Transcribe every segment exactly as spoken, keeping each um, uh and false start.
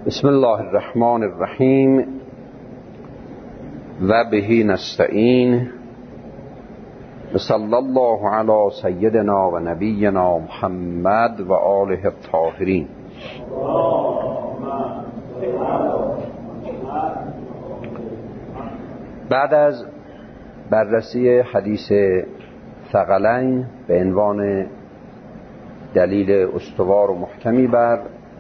بسم الله الرحمن الرحیم و به نستعین و صلی الله علی سیدنا و نبینا محمد و آله الطاهرین. بعد از بررسی حدیث ثقلین به عنوان دلیل استوار و محکمی بر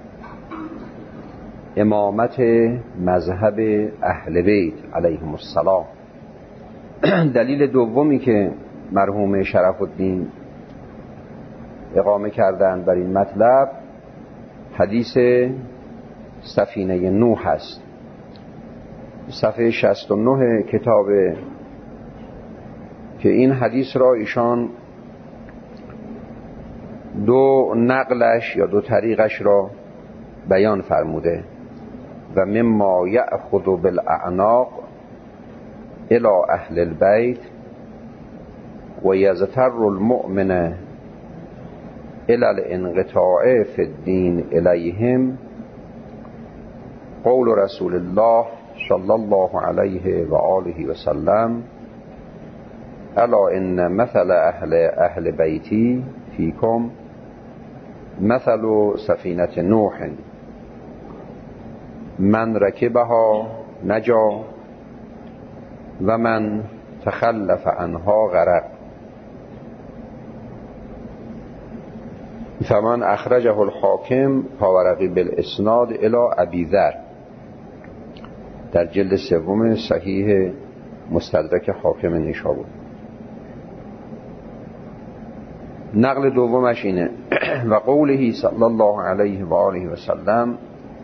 امامت مذهب اهل بیت علیهم السلام، دلیل دومی که مرحوم شرف الدین اقامه کردند بر این مطلب حدیث سفینه نوح است. صفحه شصت و نه کتاب که این حدیث را ایشان دو نقلش یا دو طریقش را بیان فرموده و مما یأخذ بالاعناق الى اهل البیت و یزتر المؤمن الى الانقطاع فی الدین الیهم قول رسول الله صلی الله علیه و آله و سلم الا ان مثل اهل اهل بیتی فیکم مثل سفینه نوح من رکبها نجا و من تخلف عنها غرق. فمن اخرجه الحاکم فورقی بالاسناد الى ابی ذر در جلد سوم صحیح مستدرک حاکم نیشابور. نقل دومش اینه و قوله صلی الله علیه و آله و سلم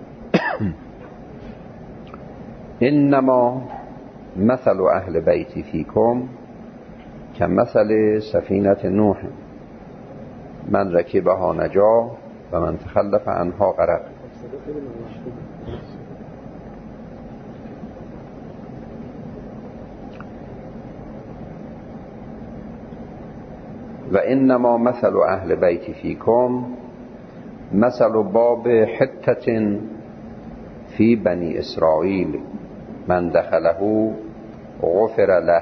انما مثل اهل بیتی فیکم که مثل سفینه نوح من رکبها نجا و من تخلف عنها غرق. و انما مثل اهل بیتی فیکم مثل باب حتة فی بنی اسرائیل من دخله غفر له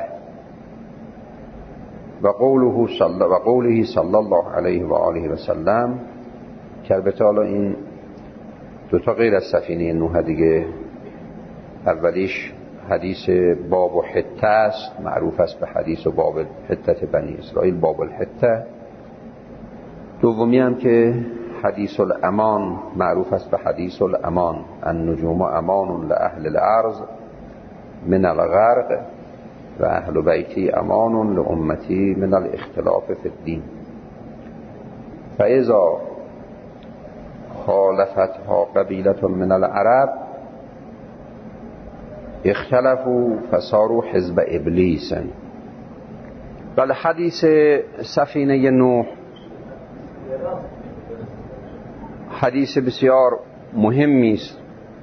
و قوله صلی و قوله صلی الله علیه و آله و سلم که البته حالا این دو تا غیر از سفینه نوح دیگه، اولیش حدیث باب الحته است، معروف است به حدیث باب الحته بنی اسرائیل، باب الحته. دومی هم که حدیث الامان، معروف است به حدیث الامان، النجوم امان لأهل الارض من الغرق و اهل بیتی امان لامتی من الاختلاف فی الدین فاذا خالفتها قبیلة من العرب اختلفوا فصاروا حزب ابلیس. بل حدیث سفینه نوح حدیث بسیار مهمی است.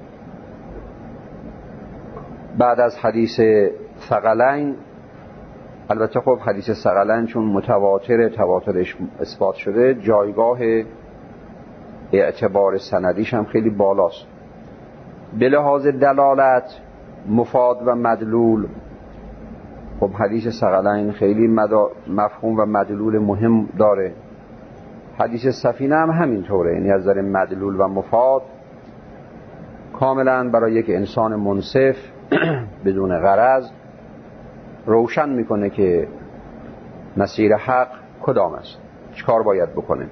بعد از حدیث ثقلین، البته خب حدیث ثقلین چون متواتر تواترش اثبات شده، جایگاه اعتبار سندیش هم خیلی بالاست. به لحاظ دلالت، مفاد و مدلول، خب حدیث ثقلین خیلی مفهوم و مدلول مهم داره. حدیث سفینه هم همینطوره، یعنی از نظر مدلول و مفاد کاملا برای یک انسان منصف بدون غرض روشن میکنه که مسیر حق کدام است، چیکار باید بکنه.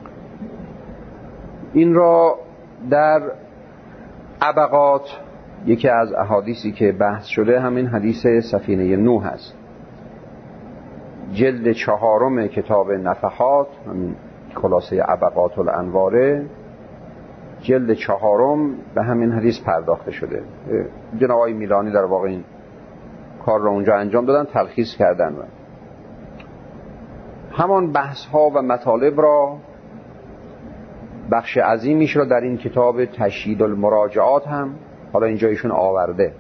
این را در ابقات یکی از احادیثی که بحث شده همین حدیث سفینه نوح است. جلد چهارم کتاب نفحات، همین خلاصه ابقات الانواره، جلد چهارم به همین حدیث پرداخته شده. جناب آقای میلانی در واقع این کار را اونجا انجام دادن، تلخیص کردن و همان بحث ها و مطالب را بخش عظیمیش را در این کتاب تشهید المراجعات هم حالا اینجا ایشون آورده.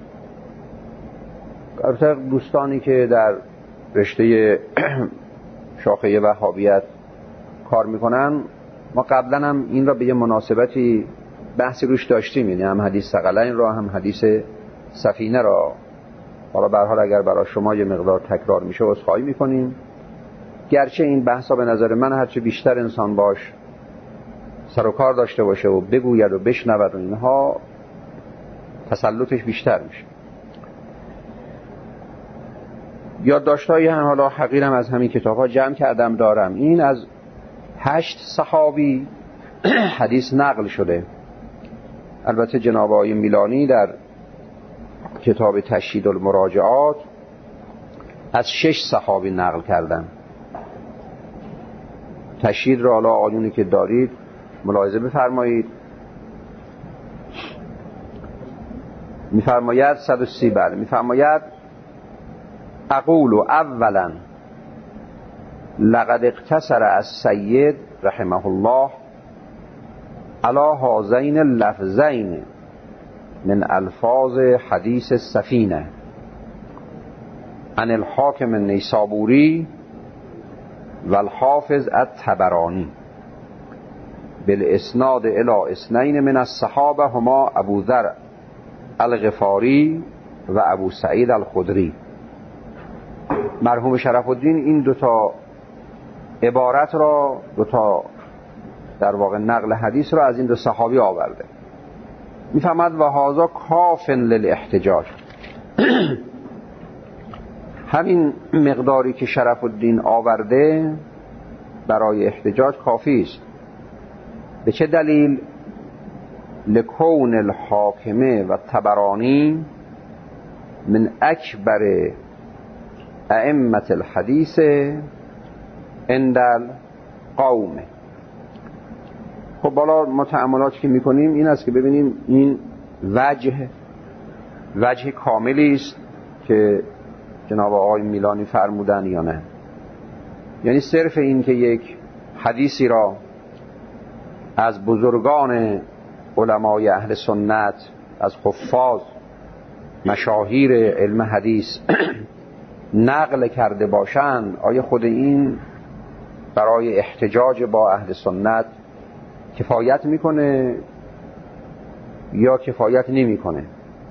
البته دوستانی که در رشته شاخه وهابیت کار میکنن، ما قبلا هم این را به یه مناسبتی بحثی روش داشتیم، یعنی هم حدیث ثقلین را هم حدیث سفینه را. حالا به هر حال اگر برای شما یه مقدار تکرار میشه عذرخواهی میکنیم، گرچه این بحثا به نظر من هرچه بیشتر انسان باش سر و کار داشته باشه و بگوید و بشنود و اینها تسلطش بیشتر میشه. یادداشت‌هایی هم حالا حقیرم از همین کتاب‌ها جمع کردم دارم. این از هشت صحابی حدیث نقل شده. البته جناب آقای میلانی در کتاب تشهید المراجعات از شش صحابی نقل کردن. تشهید را حالا آقایونی که دارید ملاحظه بفرمایید. میفرماید صد و سی بله میفرماید اقول اولا لقد اقتصر السید رحمه الله علی هذین اللفظین من الفاظ حدیث السفینه عن الحاکم النیسابوری و الحافظ الطبرانی بالاسناد الی اثنین من الصحابه هما ابو ذر الغفاری و ابو سعید الخدری. مرحوم شرف الدین این دوتا عبارت را، دوتا در واقع نقل حدیث را از این دو صحابی آورده. میفهمد و هذا کافن للاحتجاج. همین مقداری که شرف الدین آورده برای احتجاج کافی است. به چه دلیل؟ لکون الحاکمه و طبرانی من اکبر ائمه الحدیث عند القوم. خب بالا ما تأملاتی که میکنیم این است که ببینیم این وجه وجه کاملی است که جناب آقای میلانی فرمودن یا نه. یعنی صرف این که یک حدیثی را از بزرگان علمای اهل سنت، از حفاظ مشاهیر علم حدیث نقل کرده باشند، آیا خود این برای احتجاج با اهل سنت کفایت میکنه یا کفایت نمیکنه؟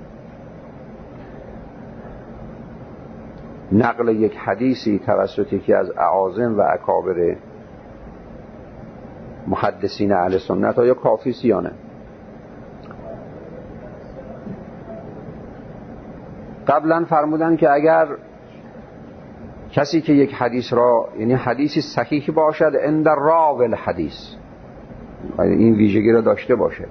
نقل یک حدیثی توسط یکی از اعاظم و اکابر محدثین اهل سنت آیا کافی است یا نه؟ قبلا فرمودن که اگر کسی که یک حدیث را، یعنی حدیثی صحیح باشد عند راوی الحدیث، این ویژگی را داشته باشه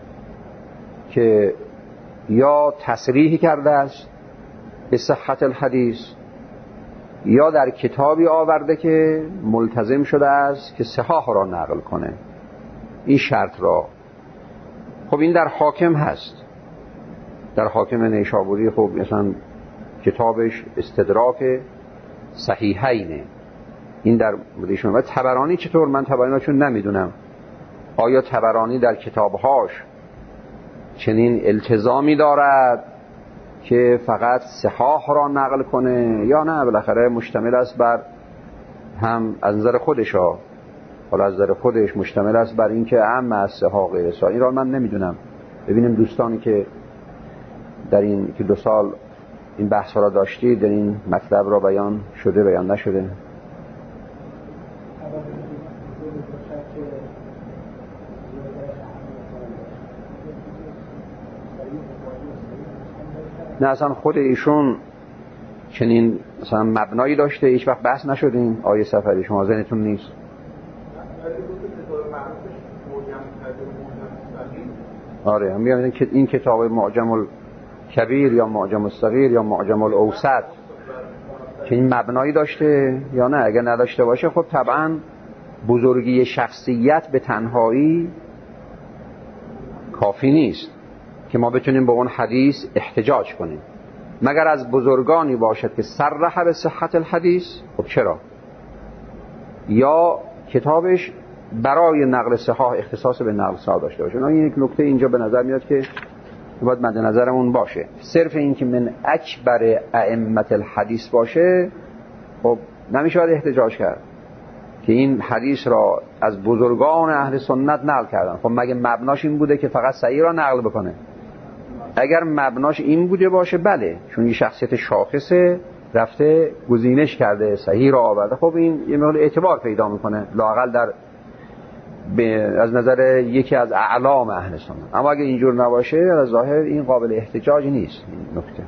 که یا تصریح کرده است به صحت الحدیث یا در کتابی آورده که ملتزم شده است که صحاح را نقل کنه، این شرط را. خب این در حاکم هست، در حاکم نیشابوری. خب مثلا کتابش استدراک صحیحینه، این در مدیشون. و طبرانی چطور؟ من طبرانی را چون نمیدونم آیا طبرانی در کتابهاش چنین التزامی دارد که فقط صحاح را نقل کنه یا نه؟ بالاخره مشتمل است بر هم از نظر خودش ها حالا از نظر خودش مشتمل است بر این که عام از صحاح غیر صحاح. این را من نمیدونم. ببینیم دوستانی که در این که دو سال این بحث را داشتید در این مطلب را بیان شده بیان نشده. نه اصلا خود ایشون چنین مثلا مبنایی داشته هیچ وقت بحث نشدیم. آیه سفری شما ذهنتون نیست؟ آره هم میگم که این کتاب معجم الکبیر یا معجم الصغیر یا معجم الاوسط که این مبنایی داشته یا نه؟ اگر نداشته باشه خب طبعا بزرگی شخصیت به تنهایی کافی نیست که ما بتونیم به اون حدیث احتجاج کنیم، مگر از بزرگانی باشد که صرح به صحت الحدیث. خب چرا؟ یا کتابش برای نقل صحاح اختصاص به نقل صحاح داشته باشه. این یک نکته اینجا به نظر میاد که باید مد نظرمون باشه. صرف این که من اکبر ائمه الحدیث باشه خب نمیشه احتجاج کرد. که این حدیث را از بزرگان اهل سنت نقل کردن. خب مگه مبناش این بوده که فقط صحیح را نقل بکنه؟ اگر مبناش این بوده باشه بله، چون این شخصیت شاخصه رفته گزینش کرده صحیح را آورده، خب این یه مقدار اعتبار پیدا میکنه لااقل در از نظر یکی از اعلام اهل سنت. اما اگه اینجور نباشه از ظاهر این قابل احتجاج نیست. این نکته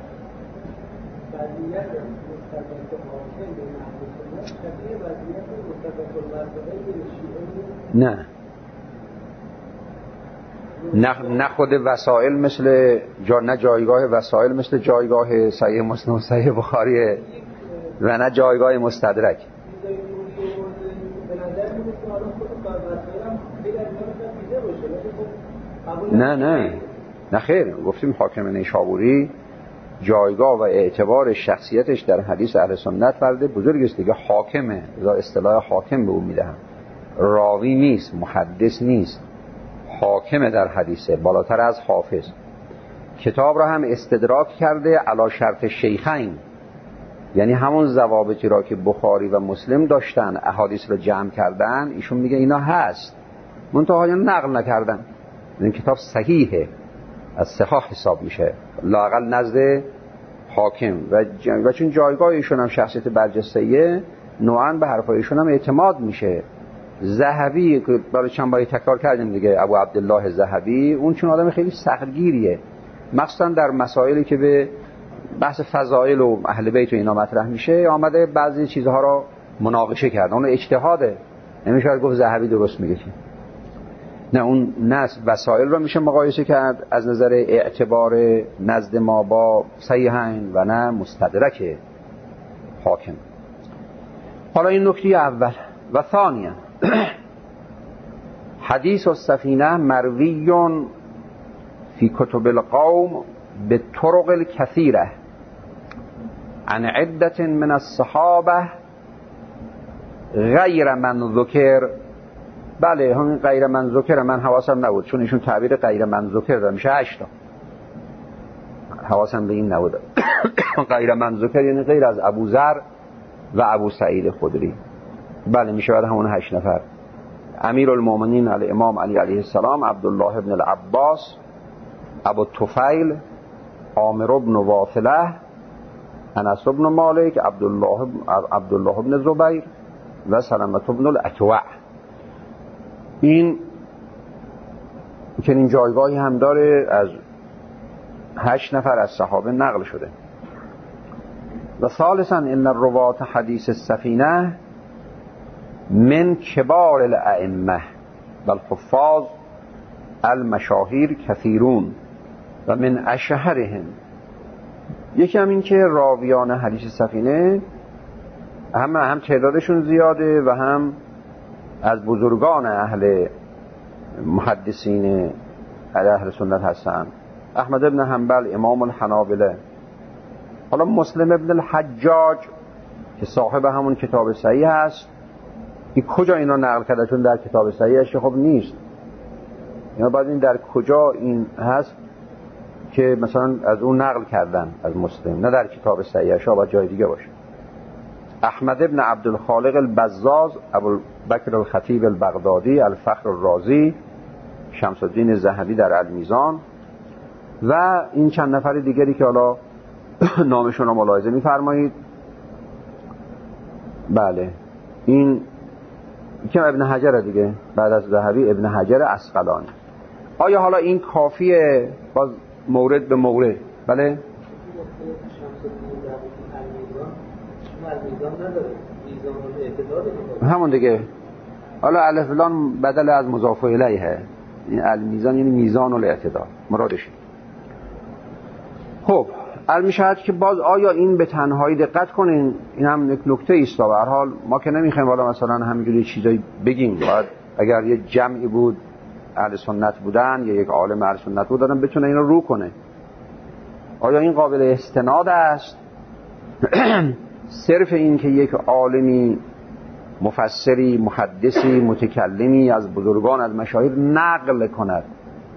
نه نه نه خود وسائل مثل جا نه جایگاه وسائل مثل جایگاه صحیح مسلم و صحیح بخاری و نه جایگاه مستدرک. نه نه نه خیر، گفتیم حاکم نیشابوری جایگاه و اعتبار شخصیتش در حدیث اهل سنت فرد بزرگ است دیگه، حاکمه، اذا اصطلاح حاکم به اون میدهم، راوی نیست، محدث نیست، حاکم در حدیثه، بالاتر از حافظ. کتاب را هم استدراک کرده علی شرط شیخین، یعنی همون ضوابطی را که بخاری و مسلم داشتن احادیث را جمع کردن ایشون میگه اینا هست، منتها نقل نکردن. این کتاب صحیحه، از صحاح حساب میشه لااقل نزد حاکم و, ج... و چون جایگاه ایشون هم شخصیت برجسته‌ایه نوعاً به حرفای ایشون هم اعتماد میشه. ذهبی که برای چند باری تکرار کردیم دیگه، ابو عبدالله ذهبی، اون چون آدم خیلی سختگیریه، مخصوصا در مسائلی که به بحث فضائل و اهل بیت و اینا مطرح میشه آمده بعضی چیزها را مناقشه کرده. اون اجتهاده، نمیشه گفت ذهبی درست میگه، نه اون نص وسائل رو میشه مقایسه کرد از نظر اعتبار نزد ما با صحیحین و نه مستدرک حاکم. حالا این نکته اول. و ثانیا حدیث السفینه مروی فی کتب القوم به طرق الکثیره عن عدت من الصحابه غیر من ذکر. بله همین غیر من ذکر من حواسم نبود، چون ایشون تعبیر غیر من ذکر داره میشه هشتا، حواسم به این نبود. غیر من ذکر یعنی غیر از ابو ذر و ابو سعید خدری. بله میشه بعد همون هشت نفر: امیر المؤمنین علی امام علی علیه السلام، عبدالله ابن العباس، ابو طفیل، عامر ابن واثله، انس ابن مالک، عبدالله عبدالله ابن زبیر و سلمة ابن الاکوع. این چنین جایگاهی هم داره، از هشت نفر از صحابه نقل شده. و ثالثا ان الروات حدیث السفینه من کبار الائمه و الحفاظ المشاهیر کثیرون و من اشهرهم. یکی هم این که راویان حدیث سفینه هم هم تعدادشون زیاده و هم از بزرگان اهل محدثین اهل سنت هستن. احمد ابن حنبل امام الحنابله، حالا مسلم ابن الحجاج که صاحب همون کتاب صحیح هست، این کجا اینا نقل کرده؟ چون در کتاب صحیحش خب نیست. اینا بعد این در کجا این هست که مثلا از اون نقل کردن از مسلم، نه در کتاب صحیحش، ها باید جای دیگه باشه. احمد ابن عبدالخالق البزاز، ابو بکر الخطیب البغدادی، الفخر الرازی، شمس الدین ذهبی در المیزان و این چند نفر دیگری که حالا نامشون رو ملاحظه می‌فرمایید. بله این که ابن حجر دیگه، بعد از ذهبی ابن حجر عسقلانی. آیا حالا این کافیه؟ باز مورد به مورد. بله همون دیگه، حالا الف لام بدل از مضاف الیه، این المیزان یعنی میزان الاعتدال مرادش. خب المیشهد که باز آیا این به تنهایی دقت کنین، این هم یک نکته ایست. به هر حال ما که نمیخوایم والا مثلا همینجوری چیزایی بگیم، باید اگر یه جمعی بود اهل سنت بودن یا یک عالم اهل سنت بودن بتونه اینو رو کنه. آیا این قابل استناد است؟ صرف این که یک عالمی مفسری محدثی متکلمی از بزرگان از مشاهیر نقل کند،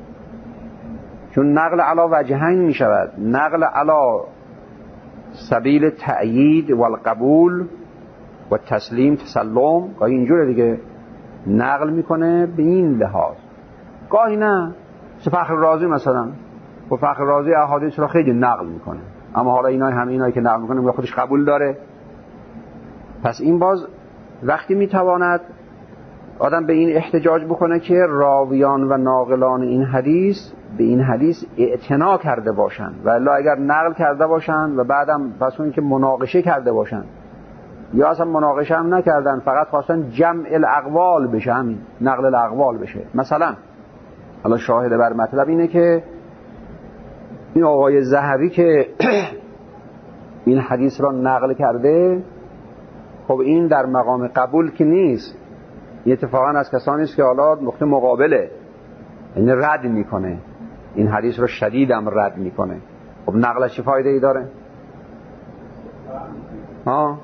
چون نقل علا وجهین می شود، نقل علا سبیل تأیید و القبول و تسلیم تسلم، گاهی اینجوره دیگه نقل میکنه به این لحاظ، گاهی نه. مثل فخر رازی مثلا، و فخر رازی احادیث رو خیلی نقل میکنه، اما حالا اینای همه اینایی که نقل میکنه خودش قبول داره. پس این باز وقتی میتواند آدم به این احتجاج بکنه که راویان و ناقلان این حدیث به این حدیث اعتنا کرده باشن، و الا اگر نقل کرده باشن و بعدم پس اون که مناقشه کرده باشن یا اصلا مناقشه هم نکردن، فقط خواستن جمع الاقوال بشه، همین نقل الاقوال بشه. مثلا حالا شاهد بر مطلب اینه که این آقای ذهبی که این حدیث را نقل کرده، خب این در مقام قبول که نیست، این اتفاقا از کسانی است که حالا نقطه مقابله، یعنی رد میکنه این حدیث رو، شدیدم رد میکنه. خب نقلش چه فایده ای داره؟ ها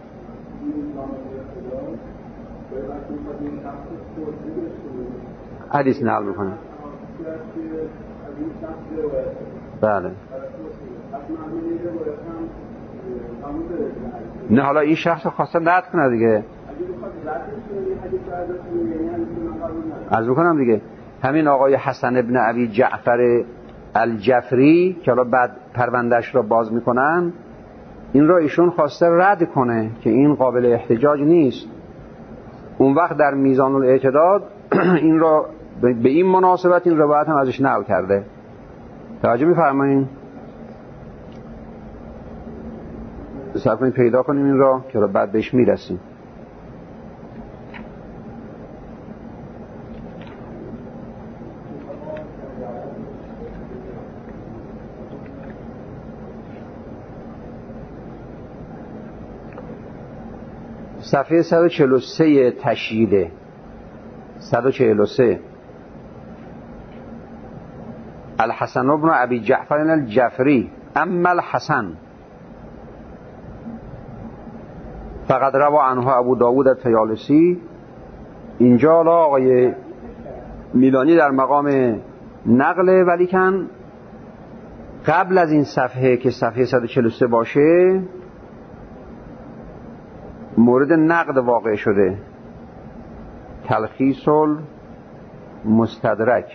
حدیث نقل میکنه. بله. نه حالا این شخص رو خواستن رد کنه دیگه. عرض بکنم دیگه، همین آقای حسن ابن ابی جعفر الجفری که حالا بعد پروندهش رو باز میکنن، این را ایشون خواسته رد کنه که این قابل احتجاج نیست. اون وقت در میزان الاعتداد این را به این مناسبت این روایت هم ازش نقل کرده. توجه می‌فرمایید؟ صبر کنید پیدا کنیم این را که بعد بهش میرسیم. صفحه صد و چهل و سه تشییده، صد و چهل و سه. الحسن ابن ابی جعفر الجفری اما الحسن فقد روا عنه ابو داود الطیالسی. اینجا آقای میلانی در مقام نقله، ولیکن قبل از این صفحه که صفحه صد و چهل و سه باشه مورد نقد واقع شده. تلخیص المستدرک.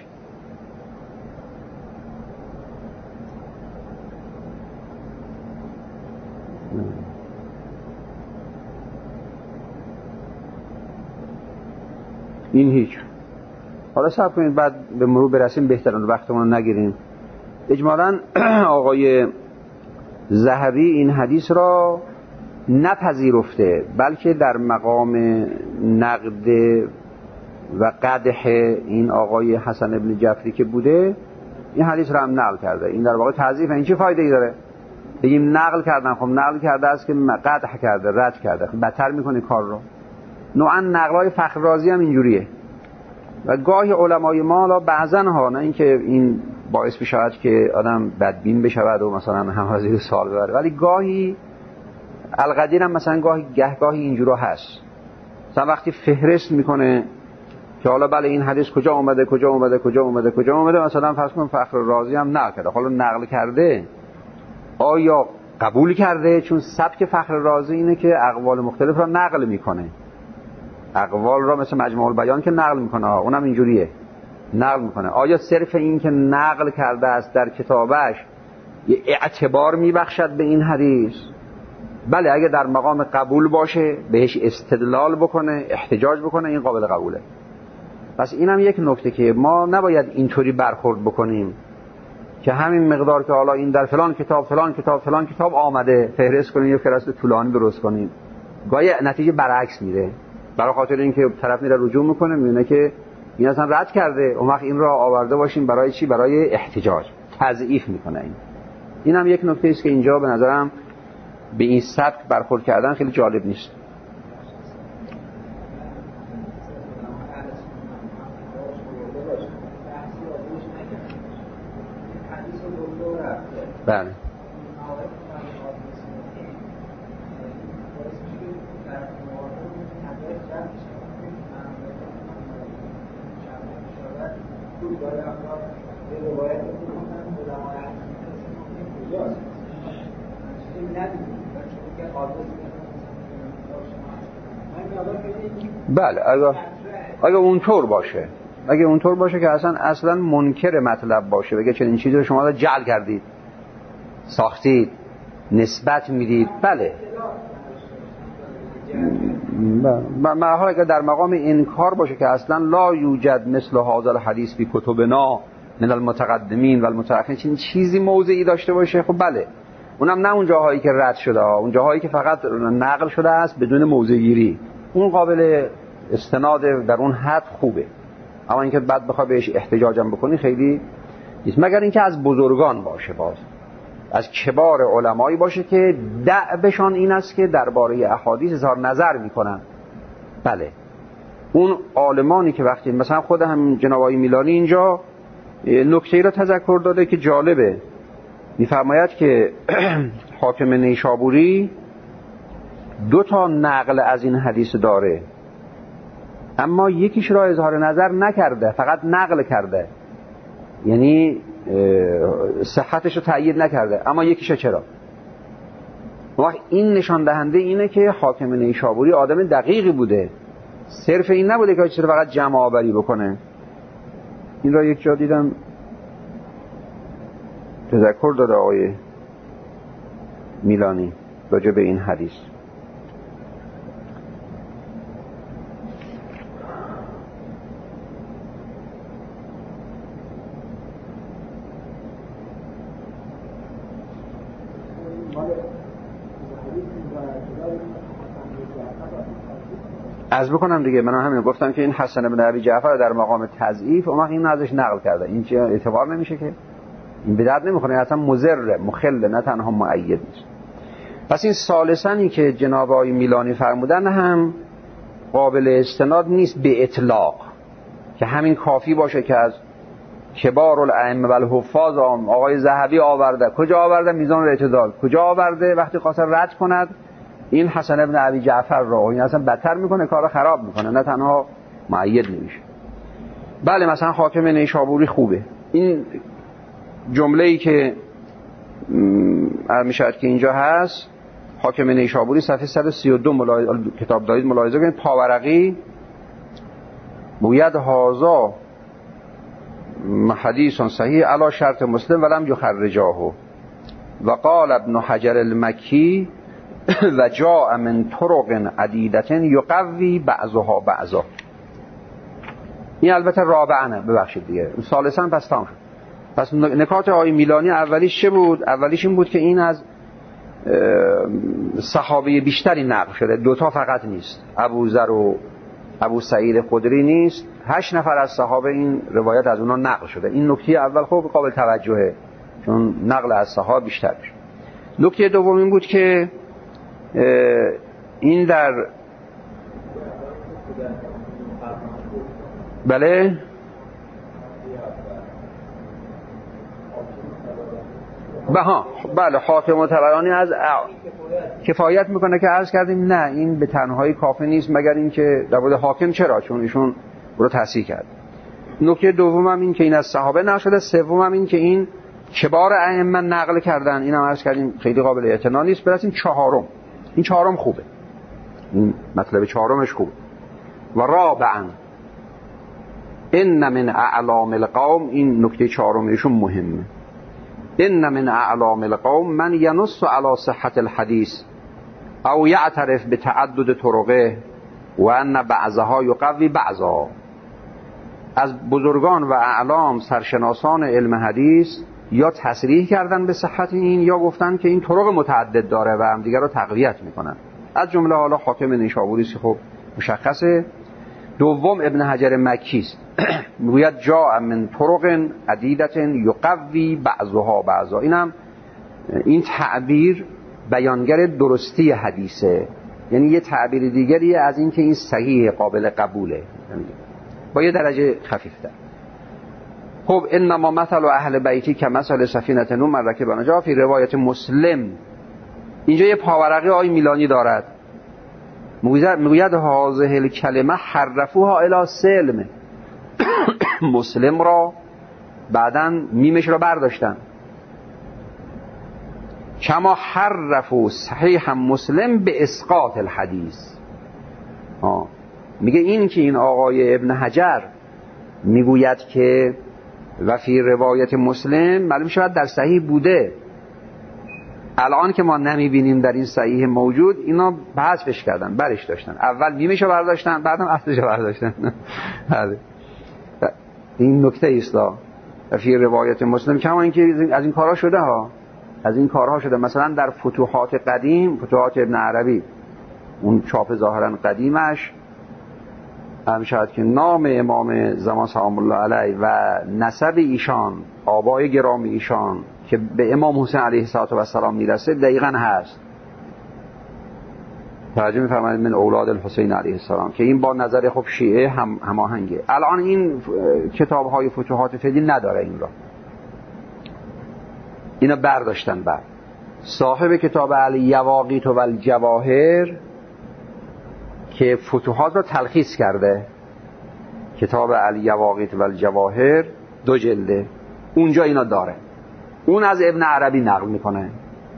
این هیچ. حالا صبر کنید بعد به مرور برسیم، بهترین وقتمون رو نگیریم. اجمالاً آقای ذهبی این حدیث را نپذیرفته، بلکه در مقام نقد و قدح این آقای حسن ابن جعفری که بوده این حدیث را هم نقل کرده. این در واقع تضعیف. این چه فایده ای داره؟ بگیم نقل کردن، خب نقل کرده است که قدح کرده، رد کرده، خب بدتر میکنه کار رو. نوعا نقلای فخر رازی هم اینجوریه. و گاهی علمای ما بعضن ها، نه اینکه این باعث بشود که آدم بدبین بشود و مثلا هم از این سوال ببره، ولی گاهی القدیر هم مثلا گاهی گهگاهی اینجورا هست. مثلا وقتی فهرست میکنه که حالا بله این حدیث کجا اومده کجا اومده کجا اومده کجا اومده، مثلا فرض کن فخر رازی هم نقل کرده. حالا نقل کرده آیا قبول کرده؟ چون سبک فخر رازی اینه که اقوال مختلف را نقل میکنه، اقوال را مثل مجموع البیان که نقل میکنه، اونم اینجوریه نقل میکنه. آیا صرف این که نقل کرده است در کتابش یه اعتبار میبخشد به این حدیث؟ بله، اگه در مقام قبول باشه، بهش استدلال بکنه، احتجاج بکنه، این قابل قبوله. پس اینم یک نکته که ما نباید اینطوری برخورد بکنیم که همین مقدار که حالا این در فلان کتاب فلان کتاب فلان کتاب آمده فهرست کنیم یه فهرست طولانی درست کنیم، گاهی نتیجه برعکس میره. برای خاطر اینکه طرف میره رجوع میکنه میبینه که این اصلا رد کرده، اون وقت این را آورده باشیم برای چی؟ برای احتجاج. تضعیف میکنه. این اینم یک نکته است که اینجا به نظرم به این سبک برخورد کردن خیلی جالب نیست. بله. بله اگه اگه اونطور باشه اگه اونطور باشه که اصلا اصلا منکر مطلب باشه، بگه چنین چیزی رو شما رو جعل کردید، ساختید، نسبت میدید، بله مرحله که در مقام انکار باشه که اصلا لا یوجد مثل هذا الحدیث فی کتبنا من المتقدمین و المتأخرین، چنین چیزی موضعی داشته باشه، خب بله اونم نه اون جاهایی که رد شده، اون جاهایی که فقط نقل شده است بدون موضع گیری، اون قابل استناد در اون حد خوبه. اما اینکه بعد بخوای بهش احتجاجم بکنی خیلی نیست، مگر اینکه از بزرگان باشه، باز از کبار علمایی باشه که دعوشان این است که درباره احادیث اظهار نظر میکنن. بله اون عالمانی که وقتی مثلا خود هم جناب آقای میلانی اینجا نکته‌ای را تذکر داده که جالبه، میفرماید که حاکم نیشابوری دو تا نقل از این حدیث داره، اما یکیش را اظهار نظر نکرده، فقط نقل کرده، یعنی صحتش رو تأیید نکرده، اما یکیش چرا؟ وقت این نشان دهنده اینه که حاکم نیشابوری آدم دقیقی بوده، صرف این نبوده که چرا فقط جمع آوری بکنه. این را یک جا دیدم تذکر داده آقای میلانی راجع به این حدیث. عرض بکنم دیگه، من همین گفتم که این حسن بن ابی جعفر در مقام تضعیف اما این ازش نقل کرده، این چه اعتبار نمیشه که این بدعت نمیخونه، اصلا مضر مخل نه تنها مؤید نیست. پس این ثالثاً که جناب آقای میلانی فرمودن هم قابل استناد نیست به اطلاق، که همین کافی باشه که از کبار الائمه و الحفاظ آقای ذهبی آورده، کجا آورده؟ میزان الاعتدال. کجا آورده؟ وقتی خواست رد کند این حسن بن ابی جعفر را، این اصلا بدتر میکنه، کارو خراب میکنه، نه تنها مؤید نمیشه. بله مثلا حاکم نیشابوری خوبه. این جمله‌ای که میشه که اینجا هست، حاکم نیشابوری صفحه صد و سی و دو ملاحظه کتاب دارید ملاحظه کنید، پاورقی گوید هازا حدیث صحیح علی شرط مسلم ولم یخرجاه و قال ابن حجر المکی و جاء من طرق عدیدة یقوی بعضها بعضا. این البته رابعنه، ببخشید دیگه ثالثاً پس تمام شد. پس نکات آقای میلانی اولیش چه بود؟ اولیش این بود که این از صحابه بیشتری نقل شده، دوتا فقط نیست، ابو ذر و ابو سعید خدری نیست، هشت نفر از صحابه این روایت از اونا نقل شده. این نکته اول خوب قابل توجهه، چون نقل از صحابه بیشتر میشه. نکته دوم این بود که این در بله بها بله حاکم طبرانی از کفایت میکنه که عرض کردیم نه این به تنهایی کافی نیست، مگر اینکه در مورد حاکم چرا؟ چون ایشون رو تصحیح کرد. نکته دومم این که این از صحابه نشده، سومم این که این کبار ائمه نقل کردن، اینم عرض کردیم خیلی قابل اعتنا نیست. برسیم چهارم، این چهارم خوبه، این مطلب چهارمش خوبه. و رابعا ان من اعلام القوم، این نکته چهارم ایشون مهمه، ان من اعلام القوم من ینص علی صحت الحدیث او یعترف بتعدد طرقه و ان بعضها یقوی بعضا. از بزرگان و اعلام سرشناسان علم حدیث یا تصریح کردن به صحت این یا گفتن که این طرق متعدد داره و هم دیگر رو تقویت میکنن. از جمله حالا حاکم نیشابوری خب مشخصه. دوم ابن حجر مکی است، میگوید جاء من طرق عدیدة یقوی بعضها بعضا. اینم این تعبیر بیانگر درستی حدیثه، یعنی یه تعبیر دیگری از این که این صحیح قابل قبوله با یه درجه خفیفتر. خب انما مثل اهل بیتی که مثل سفینه نوح من رکب آنها فی روایت مسلم. اینجا یه پاورقی آقای میلانی دارد، میگوید هذه الکلمه حرفوها الی سلم. مسلم را بعداً میمش را برداشتن، کما حرفو صحیح مسلم به اسقاط الحدیث. آه. میگه این که این آقای ابن حجر میگوید که و فی روایت مسلم، معلوم شود در صحیح بوده. الان که ما نمیبینیم در این صحیح موجود، اینا حذفش کردن، برش داشتن. اول میمشو برداشتن، بعدم اصلشو برداشتن. این نکته ایستا و فی روایت مسلم، کما اینکه از این کارها شده ها، از این کارها شده. مثلا در فتوحات قدیم، فتوحات ابن عربی، اون چاپ ظاهرا قدیمش، هم شاید که نام امام زمان سلام الله علیه و نسب ایشان، آبای گرامی ایشان که به امام حسین علیه السلام میرسه دقیقاً هست. توجه می‌فرمایید من اولاد الحسین علیه السلام، که این با نظر خب شیعه هم هماهنگه. الان این کتاب‌های فتوحات فعلی نداره این را، اینا برداشتن. بعد صاحب کتاب الیواقیت و الجواهر که فتوحات را تلخیص کرده، کتاب الیواقیت و الجواهر دو جلده، اونجا اینا داره. اون از ابن عربی نقل میکنه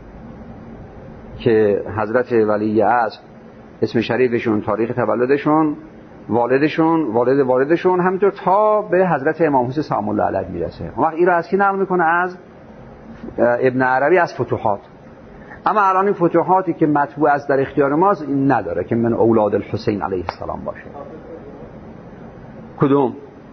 که حضرت ولی عصر اسم شریفشون، تاریخ تولدشون، والدشون، والد والدشون، همینطور تا به حضرت امام حسین سلام الله علیه میرسه. اون وقت این رو از کی نقل میکنه؟ از ابن عربی، از فتوحات. اما الان این فتوحاتی که مطبوع است در اختیار ماست این نداره که من اولاد الحسین علیه السلام باشه. کدوم؟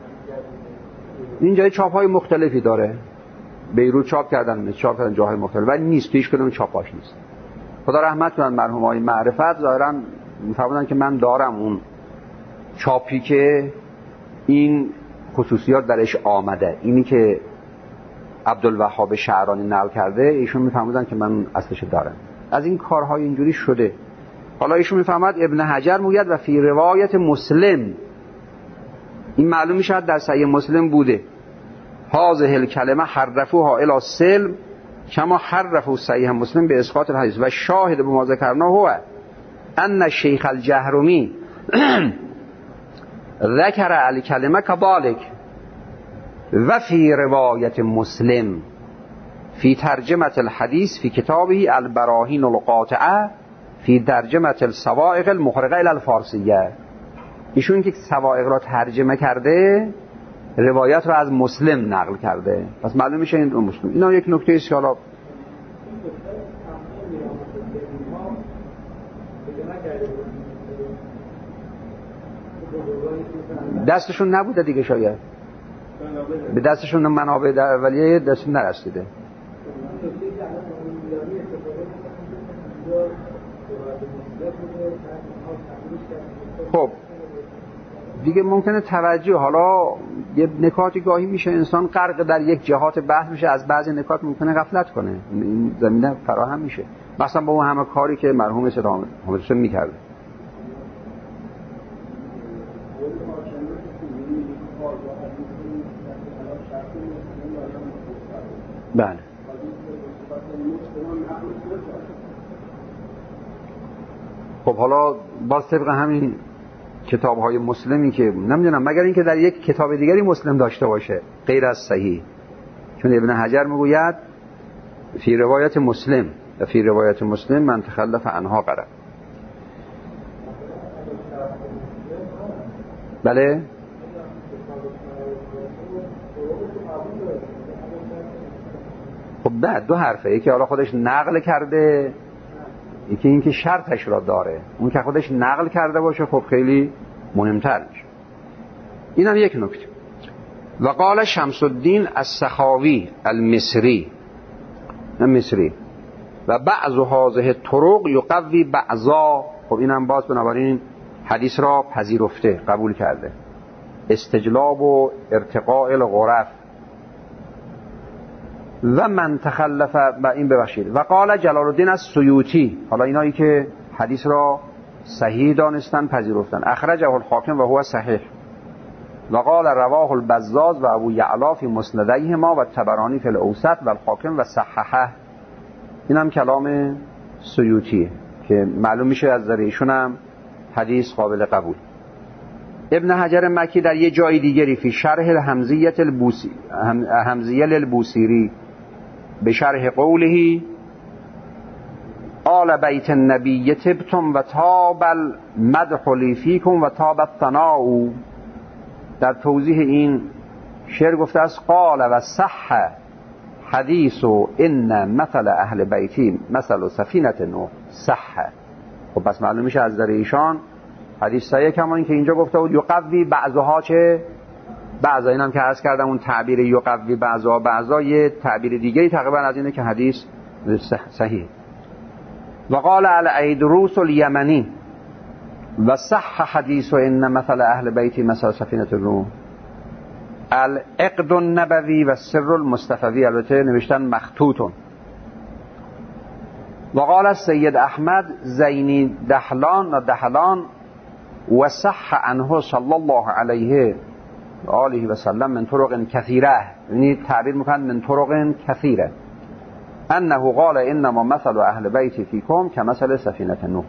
اینجا چاپ های مختلفی داره، بیروت چاپ کردن، چاپ کردن جاهای مختلف، ولی نیست، هیچ کدوم چاپاش نیست. خدا رحمت کنن مرحوم های معرفت، ظاهرا می‌فرمودن که من دارم اون چاپی که این خصوصیات درش آمده، اینی که عبدالوهاب شعرانی نقل کرده، ایشون می‌فرمودن که من اصلش دارم. از این کارهای اینجوری شده. حالا ایشون می‌فرماد ابن حجر میگه و فی روایت مسلم، این معلوم میشه در صحیح مسلم بوده. هذه الکلمه حرفوها الی سلم کما حرفوا صحیح مسلم به اسقاط الحدیث و شاهد به ما ذکرنا هو ان الشیخ الجهرمی ذکر الکلمه کذالک و فی روایت مسلم فی ترجمه الحدیث فی کتابه البراهین القاطعه فی ترجمه الصواعق المخرقه الی الفارسیه. ایشون که صواعق را ترجمه کرده، روایت را از مسلم نقل کرده، پس معلوم میشه این مسلم. اینا یک نکته است که حالا دستشون نبوده دیگه، شاید به دستشون منابع در اولیه دستشون نرسیده. خب دیگه ممکنه توجه، حالا یه نکاتی گاهی میشه انسان غرق در یک جهات بحث میشه، از بعضی نکات ممکنه غفلت کنه، این زمینه فراهم میشه، مثلا با اون همه کاری که مرحوم صدام حسین میکرده. بله خب حالا باز طبق همین کتاب های مسلمی که نمیدونم، مگر اینکه در یک کتاب دیگری مسلم داشته باشه غیر از صحیح، چون ابن حجر میگوید فی روایت مسلم و فی روایت مسلم من تخلف عنها قرأ. بله خب بعد دو حرفه، یکی حالا خودش نقل کرده، یکی اینکه شرطش را داره. اون که خودش نقل کرده باشه خب خیلی مهمتر میشه. این هم یک نکته. و قال شمس الدین السخاوی المصری، نه مصری، و بعض هذه الطرق یقوی بعضا. خب اینم باز بنابراین حدیث را پذیرفته، قبول کرده. استجلاب و ارتقاء الغرف و من تخلف و این ببخشید. و قال جلال الدین السیوطی، حالا اینایی که حدیث را صحیح دانستن پذیرفتن، اخرجه الحاکم و هو صحیح. و قال رواه البزاز و ابو یعلا فی مسندیهما و طبرانی فی الاوسط و الحاکم و صححه. این هم کلام سیوطیه که معلوم میشه از نظر ایشون هم حدیث قابل قبول. ابن حجر مکی در یه جای دیگری فی شرح الحمزیه البوسی حمزیه للبوسیری به شرح قوله آل بیت النبی تبتم و تاب المدح لی فیکم و تاب الثناء. در توضیح این شعر گفته است قال و صح حدیث و ان مثل اهل بیتی مثل سفینه نوح. صح، خب پس معلوم میشه از در ایشان حدیث صحیح، کما این که اینجا گفته بود یقوی بعضها چه بعضا. اینم که عرض کردم اون تعبیر یقوی بعضها بعضا یه تعبیر دیگه تقریبا از اینه که حدیث صحیح. و قال الایدروس الیمنی و صح حدیث و ان مثل اهل بیتی مثل سفینه نوح. العقد النبوی و سر المصطفوی، البته نوشتن مخطوطون. و قال سید احمد زینی دهلان و دهلان و صح عنه صلی الله علیه و آله و سلم من طرق کثیره، یعنی تعبیر میکنند من طرق کثیره، انه قال انما مثل اهل بیتی فیکم کمثل سفینه نوح.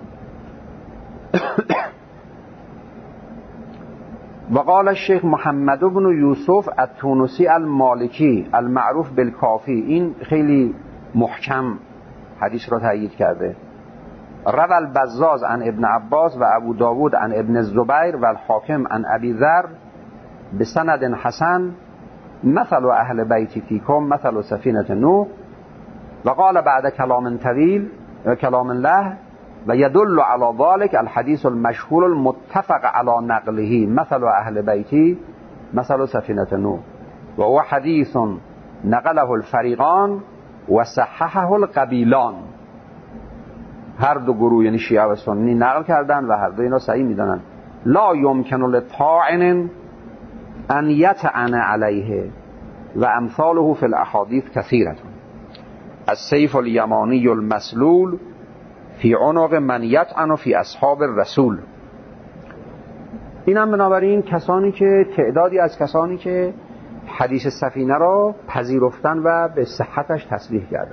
و قال الشیخ محمد بن یوسف التونسی المالکی المعروف بالکافی، این خیلی محکم حدیث را تأیید کرده. روى البزاز عن ابن عباس و ابو داود عن ابن الزبیر و الحاکم عن ابی ذر بسند حسن مثل اهل بیتی فیکم مثل سفینه نوح. و قال بعد کلام طویل و کلام الله و یدل علی ذلك الحدیث المشهور المتفق علی نقله مثل اهل بیتی مثل سفینه نوح و هو حدیث نقله الفریقان و صححه القبیلان. هر دو گروه یعنی شیعه و سنی نقل کردن و هر دو اینا صحیح میدونن. لا یمکن لطاعن ان یطعن علیه و امثاله فی الاحادیث کثیره. السیف الیمانی المسلول فی عنق من یطعن فی اصحاب الرسول. این هم بنابراین کسانی که تعدادی از کسانی که حدیث سفینه را پذیرفتن و به صحتش تصریح کردن.